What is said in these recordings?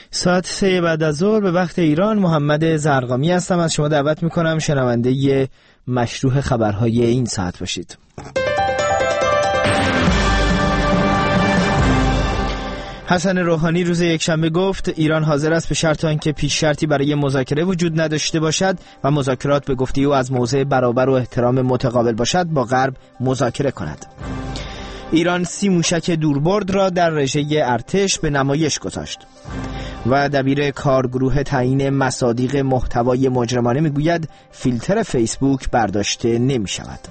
ساعت 3 بعد از ظهر به وقت ایران. محمد زرقامی هستم. از شما دعوت میکنم شنونده مشروح خبرهای این ساعت باشید. حسن روحانی روز یکشنبه گفت ایران حاضر است به شرط آنکه پیش شرطی برای مذاکره وجود نداشته باشد و مذاکرات به گفته او از موضع برابر و احترام متقابل باشد با غرب مذاکره کند. ایران 30 موشک دوربرد را در رژه ارتش به نمایش گذاشت. و دبیر کارگروه تعیین مصادیق محتوای مجرمانه میگوید فیلتر فیسبوک برداشته نمی شود.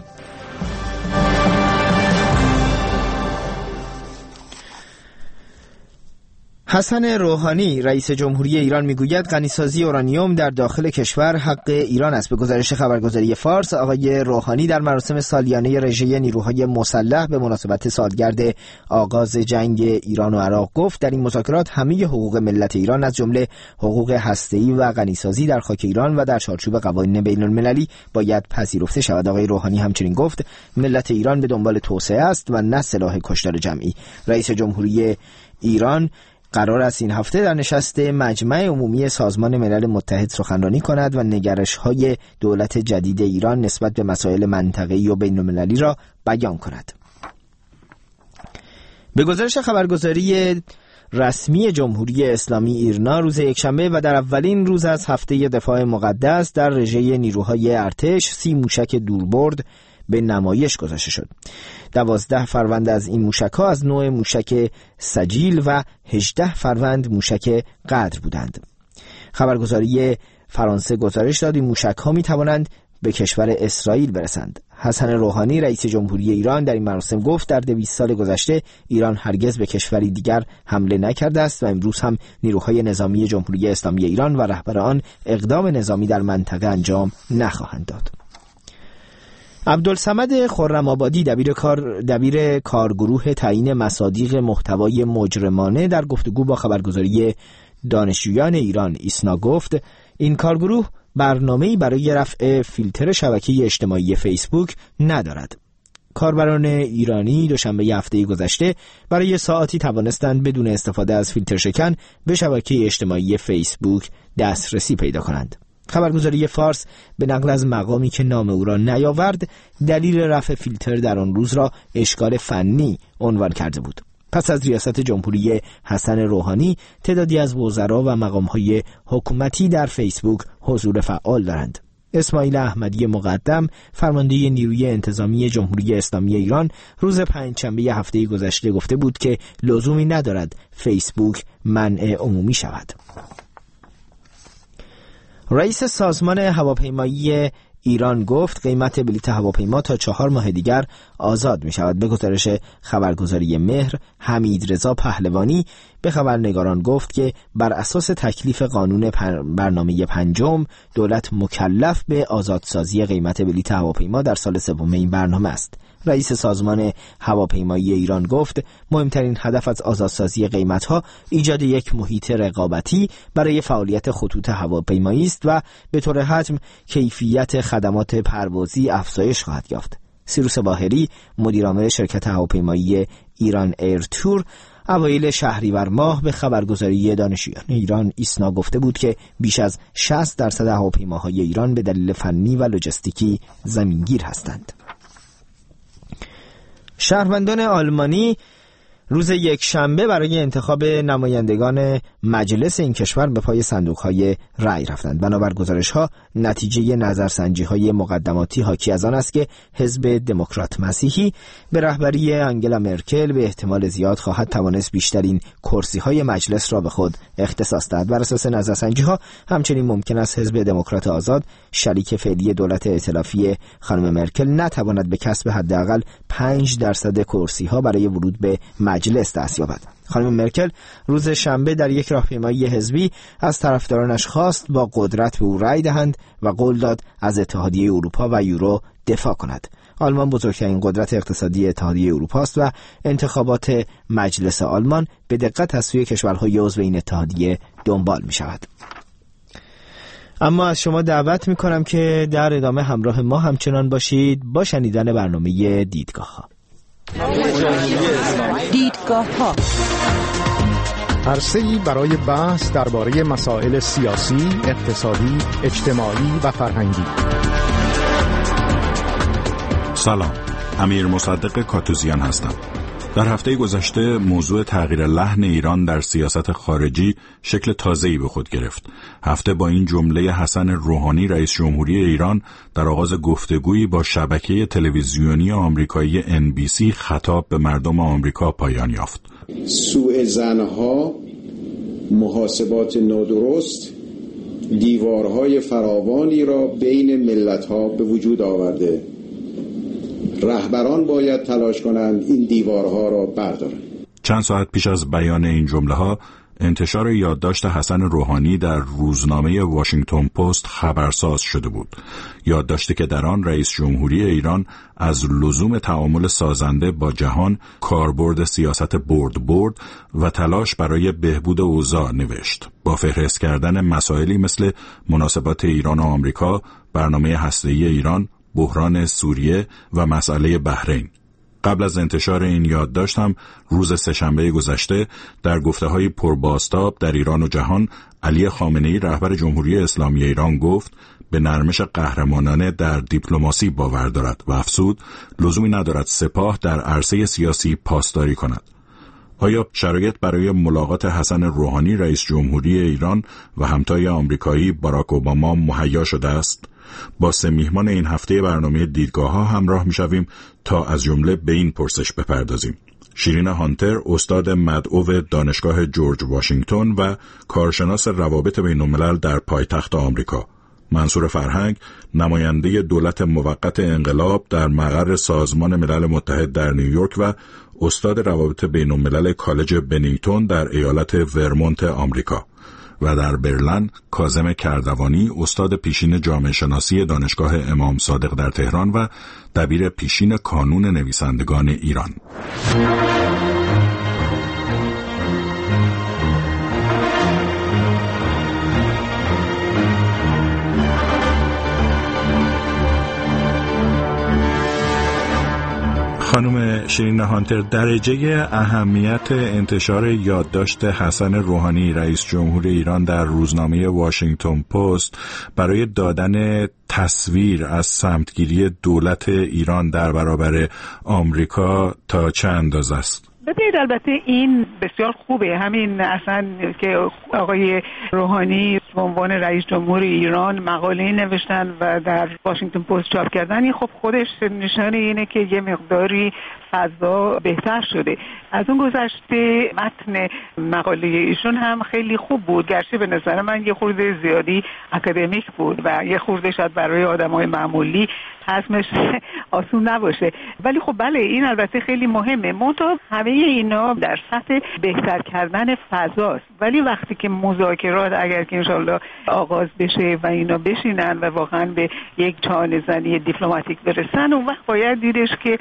حسن روحانی رئیس جمهوری ایران میگوید غنیسازی اورانیوم در داخل کشور حق ایران است. به گزارش خبرگزاری فارس، آقای روحانی در مراسم سالیانه رژه نیروهای مسلح به مناسبت سالگرد آغاز جنگ ایران و عراق گفت در این مذاکرات همه حقوق ملت ایران از جمله حقوق هسته‌ای و غنیسازی در خاک ایران و در چارچوب قوانین بین‌المللی باید پذیرفته شود. آقای روحانی همچنین گفت ملت ایران به دنبال توسعه است و نه سلاح کشتار جمعی. رئیس جمهوری ایران قرار است این هفته در نشست مجمع عمومی سازمان ملل متحد سخنرانی کند و نگرش‌های دولت جدید ایران نسبت به مسائل منطقه‌ای و بین‌المللی را بیان کند. به گزارش خبرگزاری رسمی جمهوری اسلامی ایرنا روز یکشنبه و در اولین روز از هفته دفاع مقدس در رژه نیروهای ارتش 30 موشک دوربرد به نمایش گذاشته شد. 12 فروند از این موشک‌ها از نوع موشک سجیل و 18 فروند موشک قدر بودند. خبرگزاری فرانسه گزارش داد این موشک‌ها می‌توانند به کشور اسرائیل برسند. حسن روحانی رئیس جمهوری ایران در این مراسم گفت در 200 سال گذشته ایران هرگز به کشوری دیگر حمله نکرده است و امروز هم نیروهای نظامی جمهوری اسلامی ایران و رهبر آن اقدام نظامی در منطقه انجام نخواهند داد. عبدالصمد خرم‌آبادی دبیر کارگروه تعیین مصادیق محتوای مجرمانه در گفتگو با خبرگزاری دانشجویان ایران ایسنا گفت این کارگروه برنامه‌ای برای رفع فیلتر شبکه اجتماعی فیسبوک ندارد. کاربران ایرانی دوشنبه هفته گذشته برای ساعاتی توانستند بدون استفاده از فیلتر شکن به شبکه اجتماعی فیسبوک دسترسی پیدا کنند. خبرگزاری فارس به نقل از مقامی که نام او را نیاورد دلیل رفع فیلتر در آن روز را اشکال فنی عنوان کرده بود. پس از ریاست جمهوری حسن روحانی تعدادی از وزرا و مقام‌های حکومتی در فیسبوک حضور فعال دارند. اسماعیل احمدی مقدم فرمانده نیروی انتظامی جمهوری اسلامی ایران روز پنجشنبه هفته گذشته گفته بود که لزومی ندارد فیسبوک منع عمومی شود. رئیس سازمان هواپیمایی ایران گفت قیمت بلیط هواپیما تا 4 ماه دیگر آزاد می شود. به گزارش خبرگزاری مهر، حمیدرضا پهلوانی به خبرنگاران گفت که بر اساس تکلیف قانون برنامه پنجم دولت مکلف به آزادسازی قیمت بلیط هواپیما در سال سوم این برنامه است. رئیس سازمان هواپیمایی ایران گفت مهمترین هدف از آزادسازی قیمت‌ها ایجاد یک محیط رقابتی برای فعالیت خطوط هواپیمایی است و به طور حتم کیفیت خدمات پروازی افزایش خواهد یافت. سیروس باهری مدیرعامل شرکت هواپیمایی ایران ایر تور اوایل شهریور ماه به خبرگزاری دانشجویان ایران ایسنا گفته بود که بیش از 60% هواپیماهای ایران به دلیل فنی و لوجستیکی زمینگیر هستند. شهروندان آلمانی روز یکشنبه برای انتخاب نمایندگان مجلس این کشور به پای صندوق‌های رأی رفتند. بنابر گزارش‌ها نتیجه نظرسنجی‌های مقدماتی حاکی از آن است که حزب دموکرات مسیحی به رهبری آنگلا مرکل به احتمال زیاد خواهد توانست بیشترین کرسی‌های مجلس را به خود اختصاص دهد. بر اساس نظرسنجی‌ها همچنین ممکن است حزب دموکرات آزاد شریک فعلی دولت ائتلافی خانم مرکل نتواند به کسب حداقل 5% کرسی‌ها برای ورود به مجلس دست یابد. خانم مرکل روز شنبه در یک راهپیمایی حزبی از طرفدارانش خواست با قدرت به او رأی دهند و قول داد از اتحادیه اروپا و یورو دفاع کند. آلمان بزرگترین قدرت اقتصادی اتحادیه اروپا است و انتخابات مجلس آلمان به دقت از سوی کشورهای عضو این اتحادیه دنبال می شود. اما از شما دعوت می کنم که در ادامه همراه ما همچنان باشید با شنیدن برنامه دیدگاه ها. عرصه‌ای برای بحث درباره مسائل سیاسی، اقتصادی، اجتماعی و فرهنگی. سلام، امیر مصدق کاتوزیان هستم. در هفته گذشته موضوع تغییر لحن ایران در سیاست خارجی شکل تازه‌ای به خود گرفت. هفته با این جمله حسن روحانی رئیس جمهوری ایران در آغاز گفتگویی با شبکه تلویزیونی آمریکایی NBC خطاب به مردم آمریکا پایان یافت. سوء ظن‌ها، محاسبات نادرست، دیوارهای فراوانی را بین ملت‌ها به وجود آورده. رهبران باید تلاش کنند این دیوارها را بردارند. چند ساعت پیش از بیان این جمله‌ها انتشار یادداشت حسن روحانی در روزنامه واشنگتن پست خبرساز شده بود. یادداشتی که در آن رئیس جمهوری ایران از لزوم تعامل سازنده با جهان، کاربرد سیاست برد و تلاش برای بهبود اوضاع نوشت، با فهرست کردن مسائلی مثل مناسبات ایران و آمریکا، برنامه هسته‌ای ایران، بحران سوریه و مسئله بحرین. قبل از انتشار این یادداشت هم روز سه‌شنبه گذشته در گفته‌های پربازتاب در ایران و جهان، علی خامنه‌ای رهبر جمهوری اسلامی ایران گفت به نرمش قهرمانانه در دیپلماسی باور دارد و افزود لزومی ندارد سپاه در عرصه سیاسی پاسداری کند. آیا شرایط برای ملاقات حسن روحانی رئیس جمهوری ایران و همتای آمریکایی باراک اوباما مهیا شده است؟ با 3 میهمان این هفته برنامه دیدگاه‌ها همراه می‌شویم تا از جمله به این پرسش بپردازیم. شیرین هانتر، استاد مدعو دانشگاه جورج واشنگتن و کارشناس روابط بین‌الملل در پایتخت آمریکا. منصور فرهنگ، نماینده دولت موقت انقلاب در مقر سازمان ملل متحد در نیویورک و استاد روابط بین‌الملل کالج بنینگتون در ایالت ورمونت آمریکا. و در برلین کاظم کردوانی، استاد پیشین جامعه شناسی دانشگاه امام صادق در تهران و دبیر پیشین کانون نویسندگان ایران. خانم شیرین هانتر، درجه اهمیت انتشار یادداشت حسن روحانی رئیس جمهوری ایران در روزنامه واشنگتن پست برای دادن تصویر از سمتگیری دولت ایران در برابر آمریکا تا چه اندازه است؟ ببینید، البته این بسیار خوبه. همین اصلا که آقای روحانی به عنوان رئیس جمهور ایران مقاله نوشتن و در واشنگتن پست چاپ کردن، این خب خودش نشانه اینه که یه مقداری فضا بهتر شده. از اون گذشته متن مقاله ایشون هم خیلی خوب بود، گرچه به نظر من یه خورده زیادی اکادمیک بود و یه خورده شاید برای آدمای معمولی هضمش آسون نباشه، ولی خب بله، این البته خیلی مهمه. منتها همه اینا در سطح بهتر کردن فضاست، ولی وقتی که مذاکرات اگر که انشالله آغاز بشه و اینا بشینن و واقعا به یک چانه زنی دیپلماتیک برسن، اون وقت باید دیدش که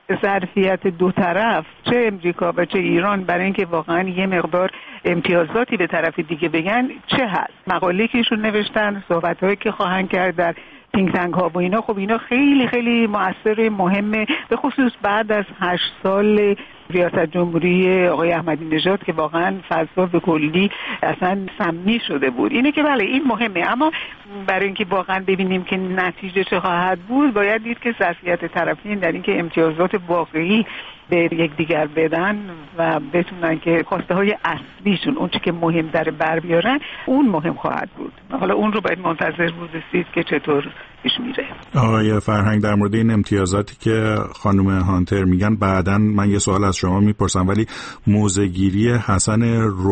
ظرفیت دو طرف، چه امریکا و چه ایران، برای اینکه واقعا یه مقدار امتیازاتی به طرف دیگه بگن چه هست. مقاله که ایشون نوشتن، صحبت‌هایی که خواهند کرد در تینک تانک ها و اینا، خب اینا خیلی خیلی مؤثر، مهمه، به خصوص بعد از 8 سال ریاست جمهوری آقای احمدی نژاد که واقعا فضا به کلی اصلا سمی شده بود. اینه که بله این مهمه، اما برای اینکه واقعا ببینیم که نتیجه چه خواهد بود، باید دید که ظرفیت طرفین در اینکه امتیازات واقعی به یکدیگر بدن و بتونن که خواسته های اصلیشون، اون چی که مهم در بر بیارن، اون مهم خواهد بود. حالا اون رو باید منتظر بود رسید که چطور پیش میره. آقای فرهنگ، در مورد این امتیازاتی که خانم هانتر میگن بعداً من یه سوال از شما میپرسم، ولی موضع‌گیری حسن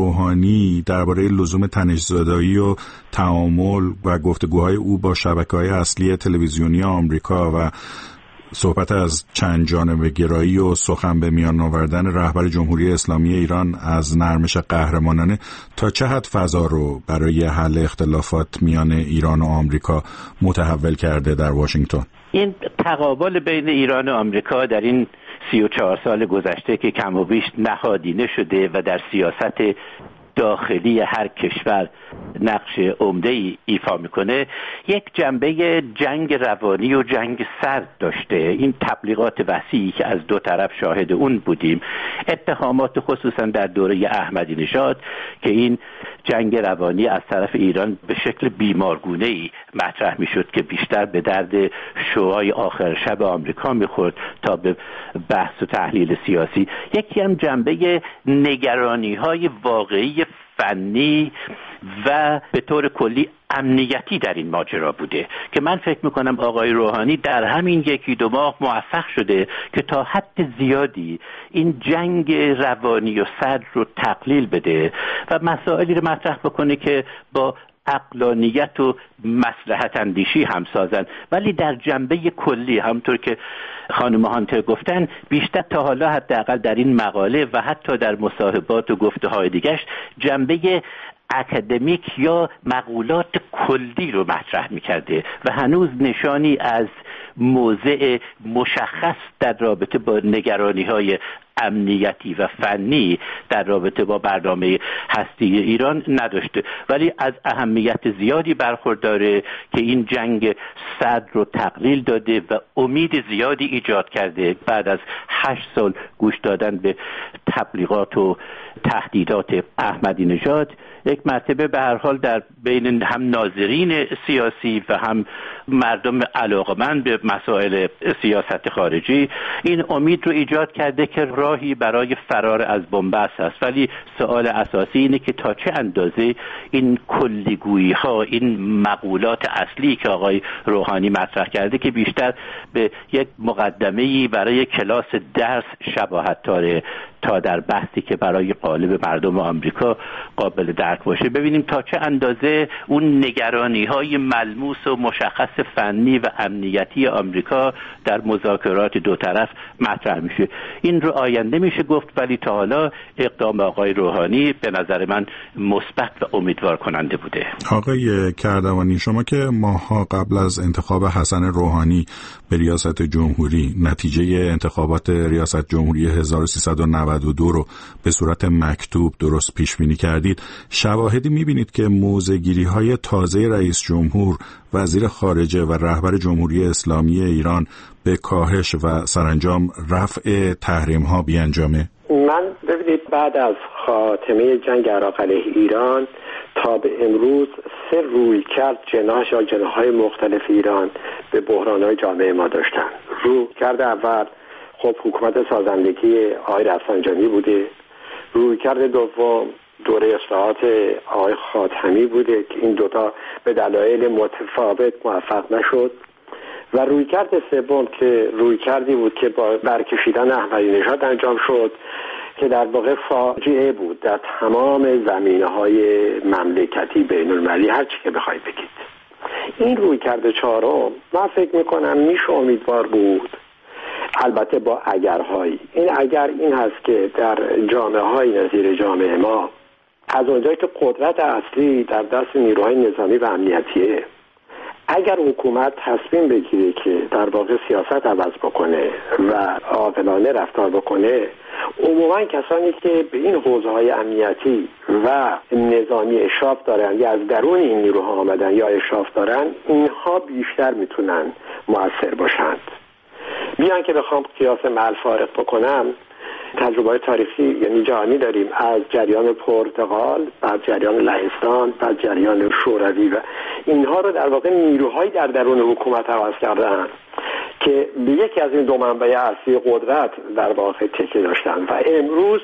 روحانی درباره لزوم تنش‌زدایی و تعامل و گفتگوهای او با شبکه‌های اصلی تلویزیونی آمریکا و صحبت از چند جانبه گرایی و سخن به میان آوردن رهبر جمهوری اسلامی ایران از نرمش قهرمانانه، تا چه حد فضا رو برای حل اختلافات میان ایران و آمریکا متحول کرده در واشنگتن؟ این تقابل بین ایران و آمریکا در این 34 سال گذشته که کم و بیش نهادینه شده و در سیاست داخلی هر کشور نقش عمده‌ای ایفا میکنه، یک جنبه جنگ روانی و جنگ سرد داشته. این تبلیغات وسیعی که از دو طرف شاهد اون بودیم، اتهامات خصوصا در دوره احمدی نژاد که این جنگ روانی از طرف ایران به شکل بیمارگونه‌ای مطرح میشد که بیشتر به درد شوهای آخر شب آمریکا میخورد تا به بحث و تحلیل سیاسی. یکی هم جنبه نگرانی‌های واقعی فنی و به طور کلی امنیتی در این ماجرا بوده که من فکر میکنم آقای روحانی در همین 1-2 ماه موفق شده که تا حد زیادی این جنگ روانی و سرد رو تقلیل بده و مسائلی رو مطرح بکنه که با عقلانیت و مصلحت اندیشی همسازن، ولی در جنبه کلی همونطور که خانم هانتر گفتن بیشتر تا حالا حداقل در این مقاله و حتی در مصاحبات و گفته‌های دیگرش جنبه اکادمیک یا مقولات کلی رو مطرح می‌کرده و هنوز نشانی از موضع مشخص در رابطه با نگرانی‌های امنیتی و فنی در رابطه با برنامه هستی ایران نداشته، ولی از اهمیت زیادی برخورداره که این جنگ سرد رو تقلیل داده و امید زیادی ایجاد کرده. بعد از 8 سال گوش دادن به تبلیغات و تهدیدات احمدی نژاد، یک مرتبه به هر حال در بین هم ناظرین سیاسی و هم مردم علاقمند به مسائل سیاست خارجی این امید رو ایجاد کرده که راهی برای فرار از بن‌بست است. ولی سوال اساسی اینه که تا چه اندازه این کلیگویی ها، این مقولات اصلی که آقای روحانی مطرح کرده که بیشتر به یک مقدمه‌ای برای کلاس درس شباهت داره تا در بحثی که برای قالب مردم آمریکا قابل درک باشه، ببینیم تا چه اندازه اون نگرانی‌های ملموس و مشخص فنی و امنیتی آمریکا در مذاکرات دو طرف مطرح میشه. این رو آینده میشه گفت، ولی تا حالا اقدام آقای روحانی به نظر من مثبت و امیدوار کننده بوده. آقای کردوانی، شما که ماها قبل از انتخاب حسن روحانی به ریاست جمهوری نتیجه انتخابات ریاست جمهوری 1392 رو به صورت مکتوب درست پیش بینی کردید، شواهدی میبینید که موضع‌گیری‌های تازه رئیس جمهور، وزیر خارجه و رهبر جمهوری اسلامی ایران به کاهش و سرانجام رفع تحریم‌ها بیانجامه؟ من ببینید بعد از خاتمه جنگ عراق علیه ایران تا به امروز 3 رویکرد جناح‌های مختلف ایران به بحران‌های جامعه ما داشتن. رویکرد اول خب حکومت سازندگی آقای رفسنجانی بوده. رویکرد دوم دوره اصلاحات آقای خاتمی بوده که این دوتا به دلایل متفاوت موفق نشد، و رویکرد سوم که رویکردی بود که با برکشیدن احمدی نژاد انجام شد که در واقع فاجعه بود در تمام زمینه‌های مملکتی بین‌المللی، هر چی که بخواید بگید. این رویکرد چهارم من فکر می‌کنم میشه امیدوار بود، البته با اگرهایی. این اگر این هست که در جامعه‌های نظیر جامعه ما از اونجایی که قدرت اصلی در دست نیروهای نظامی و امنیتیه، اگر حکومت تصمیم بگیره که در واقع سیاست عوض بکنه و عاقلانه رفتار بکنه، عموما کسانی که به این حوزه‌های امنیتی و نظامی اشراف دارن یا از درون این نیروها آمدن یا اشراف دارن، اینها بیشتر میتونن مؤثر باشند. بیان که بخوام قیاس مع الفارق بکنم، تجربه تاریخی یعنی جهانی داریم، از جریان پرتغال، بعد جریان لهستان، بعد جریان شوروی، و اینها رو در واقع نیروهایی در درون حکومت عوض کردن که به یکی از این دو منبع اصلی قدرت در واقع تکیه داشتن. و امروز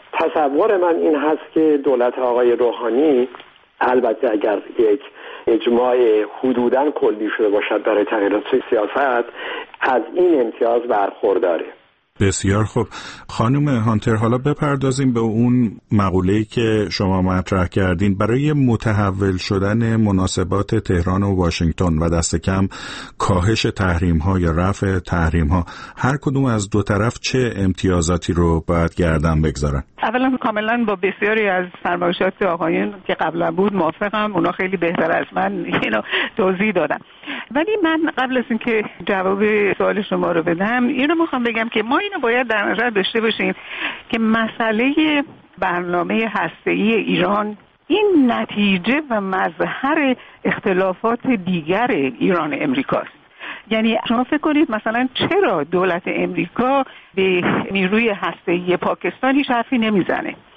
تصور من این هست که دولت آقای روحانی، البته اگر یک اجماع حدوداً کلی شده باشد برای تغییرات سیاست، از این امتیاز برخورداره. بسیار خوب. خانم هانتر، حالا بپردازیم به اون مقوله‌ای که شما مطرح کردین برای متحول شدن مناسبات تهران و واشنگتن و دست کم کاهش تحریم‌ها یا رفع تحریم‌ها. هر کدوم از دو طرف چه امتیازاتی رو باید گردن بگذارن؟ اولا کاملا با بسیاری از فرمایشات آقایون که قبلا بود موافقم، اونا خیلی بهتر از من اینو توضیح دادن. ولی من قبل از اینکه جواب سوال شما رو بدم، اینو میخوام بگم که ما اینو باید در نظر داشته باشیم که مسئله برنامه هسته‌ای ایران این نتیجه و مظهر اختلافات دیگر ایران امریکاست. یعنی شما فکر کنید مثلا چرا دولت امریکا به نیروی هسته‌ای پاکستان هیچ حرفی نمیزنه؟